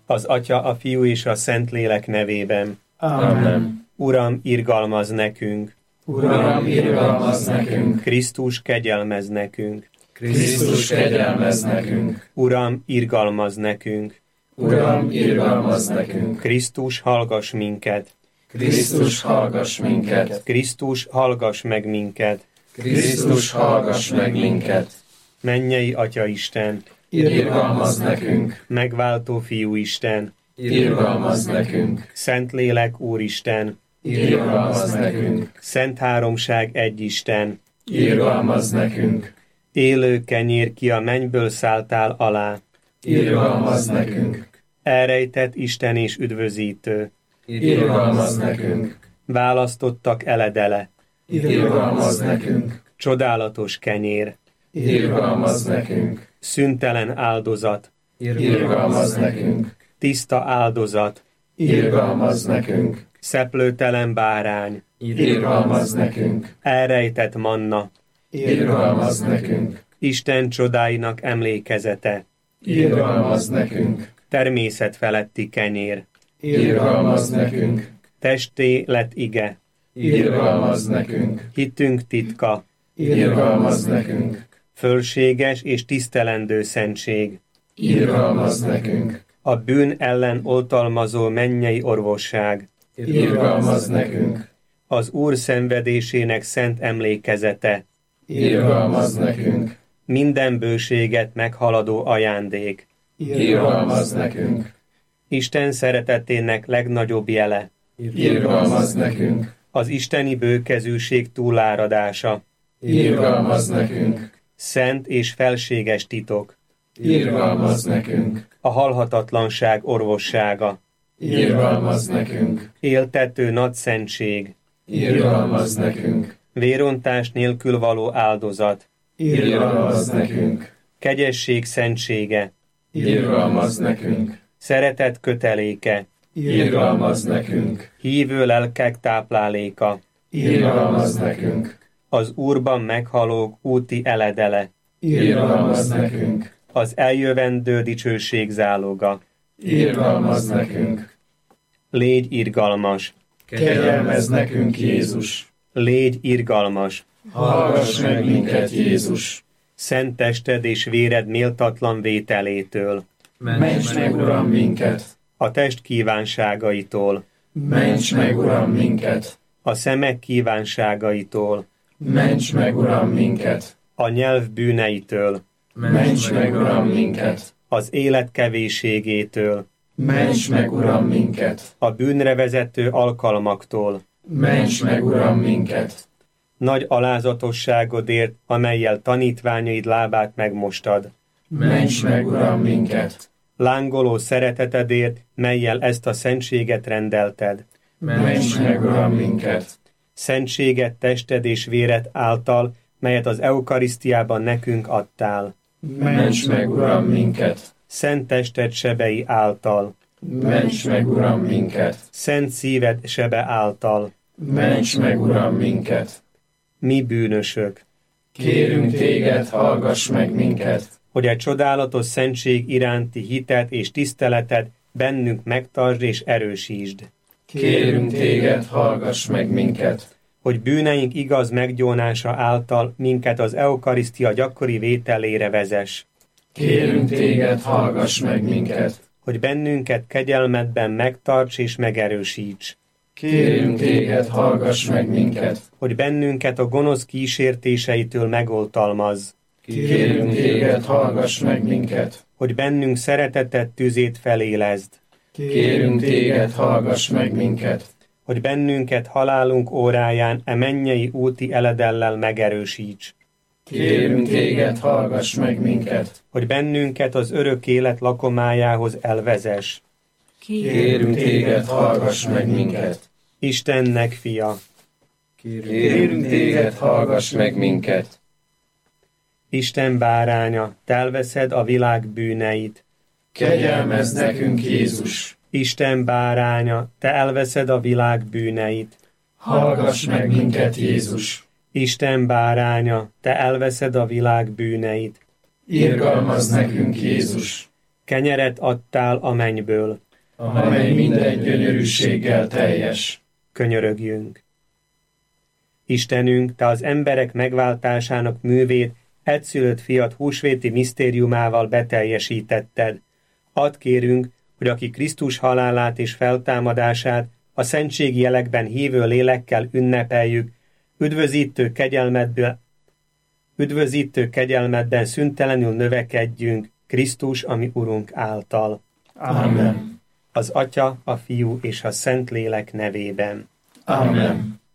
Az Atya, a Fiú és a Szentlélek nevében. Amen. Uram, irgalmazz nekünk. Uram, irgalmazz nekünk. Krisztus, kegyelmezz nekünk. Krisztus, kegyelmezz nekünk. Uram, irgalmazz nekünk. Uram, irgalmazz nekünk. Krisztus, hallgass minket. Krisztus, hallgass minket. Krisztus, hallgass meg minket. Krisztus, hallgass meg minket. Mennyei Atya Isten, Irgalmazz nekünk. megváltó Fiú Isten, Irgalmazz nekünk. Szentlélek Úristen, Irgalmazz nekünk. Szent Háromság egy Isten, Irgalmazz nekünk. élő kenyér, ki a mennyből szálltál alá, Irgalmazz nekünk. elrejtett Isten és üdvözítő, Irgalmazz nekünk. választottak eledele, Irgalmazz nekünk. csodálatos kenyér, Irgalmazz nekünk. szüntelen áldozat, Irgalmazz nekünk. tiszta áldozat, Irgalmazz nekünk. szeplőtelen bárány, Irgalmazz nekünk. elrejtett manna, Irgalmazz nekünk. Isten csodáinak emlékezete, Irgalmazz nekünk. természet feletti kenyér, Irgalmazz nekünk. testé lett ige, Irgalmazz nekünk. hitünk titka, Irgalmazz nekünk. fölséges és tisztelendő szentség, Irgalmazz nekünk. a bűn ellen oltalmazó mennyei orvosság, Irgalmazz nekünk. az Úr szenvedésének szent emlékezete, Irgalmazz nekünk. minden bőséget meghaladó ajándék, Irgalmazz nekünk. Isten szeretetének legnagyobb jele, Irgalmazz nekünk. az isteni bőkezűség túláradása, Irgalmazz nekünk. szent és felséges titok, Irgalmazz nekünk. a halhatatlanság orvossága, Irgalmazz nekünk. éltető nagyszentség, Irgalmazz nekünk. vérontás nélkül való áldozat, Irgalmazz nekünk. kegyesség szentsége, Irgalmazz nekünk. szeretet köteléke, Irgalmazz nekünk. hívő lelkek tápláléka, Irgalmazz nekünk. az Úrban meghalók úti eledele, Irgalmazz nekünk. az eljövendő dicsőség záloga. Irgalmazz nekünk. Légy irgalmas, Kegyelmezz nekünk, Jézus. légy irgalmas, Hallgass meg minket, Jézus. szent tested és véred méltatlan vételétől, Ments meg, Uram, minket. a test kívánságaitól, Ments meg, Uram, minket. a szemek kívánságaitól, Ments meg, Uram, minket. a nyelv bűneitől, Ments meg, Uram, minket. az élet kevésségétől, Ments meg, Uram, minket. a bűnre vezető alkalmaktól, Ments meg, Uram, minket. nagy alázatosságodért, amellyel tanítványaid lábát megmostad, Ments meg, Uram, minket. lángoló szeretetedért, mellyel ezt a szentséget rendelted, Ments meg, Uram, minket. szentséget tested és véred által, melyet az eukarisztiában nekünk adtál, Ments meg, Uram, minket. szent tested sebei által, Ments meg, Uram, minket. szent szíved sebe által, Ments meg, Uram, minket. mi bűnösök, Kérünk téged, hallgass meg minket. hogy egy csodálatos szentség iránti hitet és tiszteletet bennünk megtartsd és erősítsd, Kérünk téged, hallgass meg minket. hogy bűneink igaz meggyónása által minket az eukarisztia gyakori vételére vezess, Kérünk téged, hallgass meg minket. hogy bennünket kegyelmedben megtarts és megerősíts, Kérünk téged, hallgass meg minket. hogy bennünket a gonosz kísértéseitől megoltalmazz, Kérünk téged, hallgass meg minket. hogy bennünk szeretetet tüzét felélezd, Kérünk téged, hallgass meg minket. hogy bennünket halálunk óráján e mennyei úti eledellel megerősíts, Kérünk téged, hallgass meg minket. hogy bennünket az örök élet lakomájához elvezess. Kérünk téged, hallgass meg minket. Istennek fia, Kérünk téged, hallgass meg minket. Isten báránya, te elveszed a világ bűneit. Kegyelmezz nekünk, Jézus. Isten báránya, te elveszed a világ bűneit. Hallgass meg minket, Jézus. Isten báránya, te elveszed a világ bűneit. Irgalmazz nekünk, Jézus. Kenyeret adtál a mennyből, amely minden gyönyörűséggel teljes. Könyörögjünk. Istenünk, Te az emberek megváltásának művét egyszülött fiat húsvéti misztériumával beteljesítetted. Add kérünk, hogy aki Krisztus halálát és feltámadását a szentségi jelekben hívő lélekkel ünnepeljük, üdvözítő kegyelmedben szüntelenül növekedjünk Krisztus, ami Urunk által. Amen. Az Atya, a Fiú és a Szentlélek nevében. Amen.